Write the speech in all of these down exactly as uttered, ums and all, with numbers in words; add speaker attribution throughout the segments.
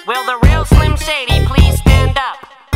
Speaker 1: Will the real Slim Shady please stand up?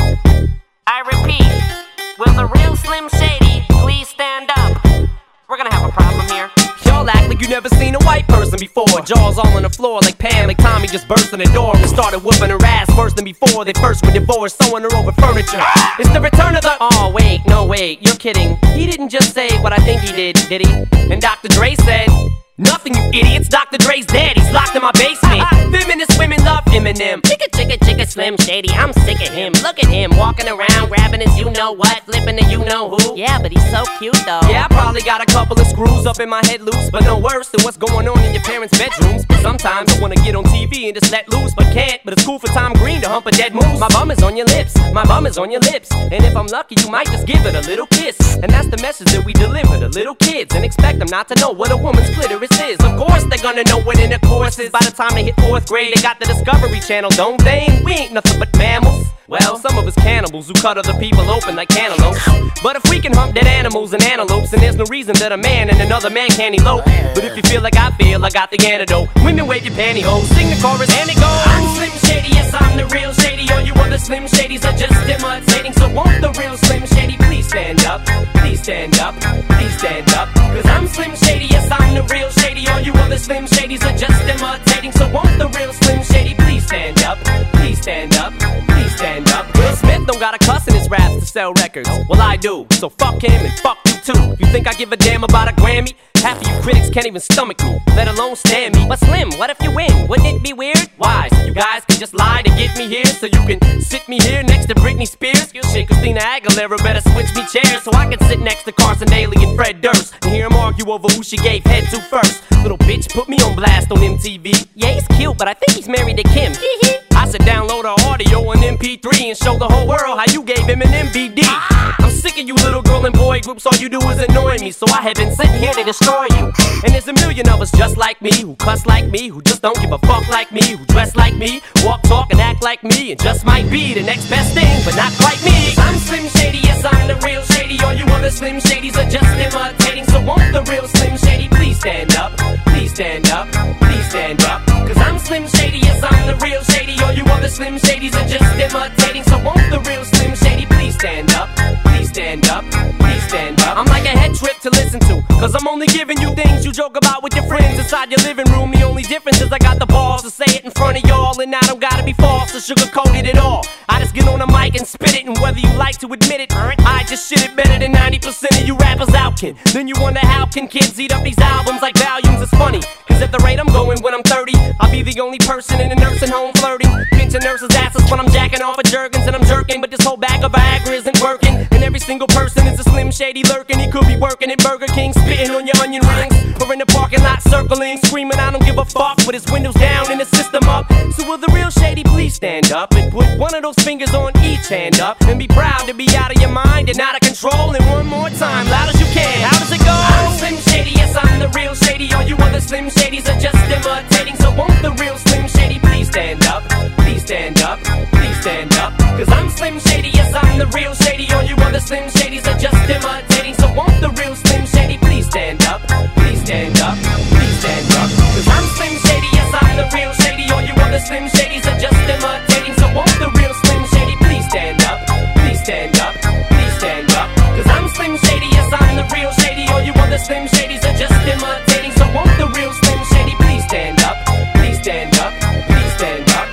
Speaker 1: I repeat, will the real Slim Shady please stand up? We're gonna have a problem here.
Speaker 2: Y'all act like you never seen a white person before. Jaws all on the floor like Pam, like Tommy just burst in the door and started whooping her ass worse than before. They first were divorced, sewing her over furniture. It's the return of the... Oh, wait, no, wait, you're kidding. He didn't just say what I think he did, did he? And Doctor Dre said... Nothing, you idiots. Doctor Dre's dead. He's locked in my basement. Feminist women love Eminem. Chicka, chicka, chicka, Slim Shady. I'm sick of him. Look at him walking around, grabbing his you-know-what, flipping the you-know-who.
Speaker 1: Yeah, but he's so cute, though.
Speaker 2: Yeah, I probably got a couple of screws up in my head loose, but no worse than what's going on in your parents' bedrooms. But sometimes I wanna get on T V and just let loose, but can't. But it's cool for Tom Green to hump a dead moose. My bum is on your lips. My bum is on your lips. And if I'm lucky, you might just give it a little kiss. And that's the message that we deliver to little kids, and expect them not to know what a woman's clitoris is. Of course they're gonna know what intercourse is. By the time they hit fourth grade, they got the Discovery Channel, don't they? We ain't nothing but mammals. Well, some of us cannibals who cut other people open like cantaloupes. But if we can hump dead animals and antelopes, then there's no reason that a man and another man can't elope. But if you feel like I feel, I got the antidote. Women wave your pantyhose, sing the chorus and it goes. I'm Slim Shady, yes I'm the real Shady. All you other Slim Shadys are just imitating. So won't the real Slim Shady please stand up? Please stand up, please stand up. Cause I'm Slim Shady, yes I'm the real Shady. All you other Slim Shadys are just imitating. So won't the real Slim Shady please stand up? Please stand up, please stand up. Will Smith don't got a cuss in his raps to sell records. Well, I do, so fuck him and fuck you too. You think I give a damn about a Grammy? Half of you critics can't even stomach me, let alone stand me. But Slim, what if you win? Wouldn't it be weird? Why? So you guys can just lie to get me here, so you can sit me here next to Britney Spears? Shit, Christina Aguilera better switch me chairs, so I can sit next to Carson Daly and Fred Durst and hear them argue over who she gave head to first. Little bitch put me on blast on M T V. Yeah, he's cute, but I think he's married to Kim. I should download her audio on M P three and show the whole world how you gave him an M V D. I'm sick of you little girl and boy groups, all you do is annoy me, so I have been sitting here to destroy you. And there's a million of us just like me, who cuss like me, who just don't give a fuck like me, who dress like me, walk, talk, and act like me, and just might be the next best thing, but not quite me. I'm Slim Shady, yes I'm the real Shady. All you other Slim Shadys are just imitating. So won't the real Slim Shady please stand up? Please stand up, please stand up. Cause I'm Slim Shady, yes I'm the real Shady. All you other Slim Shadys are just imitating. So won't the real Slim Shady please stand up? Please stand up, please stand up. I'm like a head trip to listen to, cause I'm only giving you things you joke about with your friends inside your living room. The only difference is I got the balls to say it in front of y'all, and I don't gotta be false or sugarcoat it at all. I just get on the mic and spit it, and whether you like to admit it, I just shit it better than ninety percent of you rappers out can. Then you wonder how can kids eat up these albums like volumes. It's funny, cause at the rate I'm going when I'm thirty, I'll be the only person in a nursing home flirting, pinching nurses' asses when I'm jacking off of Jergens and I'm jerking. But this whole bag of Viagra isn't working, and every single person is a Slim Shady lurking. He could be working at Burger King, spitting on your onion rings, or in the parking lot circling, screaming I don't give a fuck with his windows down and his system up. So will the real Shady please stand up and put one of those fingers on each hand up and be proud to be out of your mind and out of control? And one more time, loud as you can, how does it go? I'm Slim Shady, yes I'm the real Shady. All you other Slim Shadys are just imitating. So won't the real Slim Shady please stand up? Please stand up, please stand up. Cause I'm Slim Shady, yes I'm the real Shady. All you other Slim Shadys are just imitating. So won't the real Slim Shady please stand up? Please stand up, please stand up. Cause I'm Slim Shady, yes I'm the real Shady. All you other Slim Shadys are just imitating. So won't the real Slim Shady please stand up? Please stand up, please stand up. Cause I'm Slim Shady, yes I'm the real Shady. All you other Slim Shadys are just imitating. So won't the real Slim Shady please stand up? Please stand up, please stand up.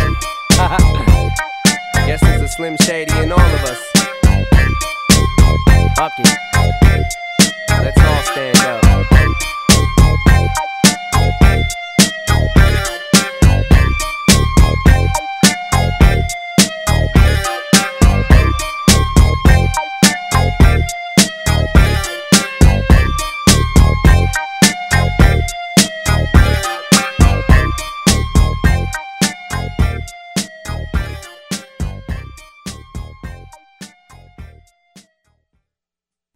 Speaker 2: Guess there's a Slim Shady in all of us. Fuck it. Let's all stand up.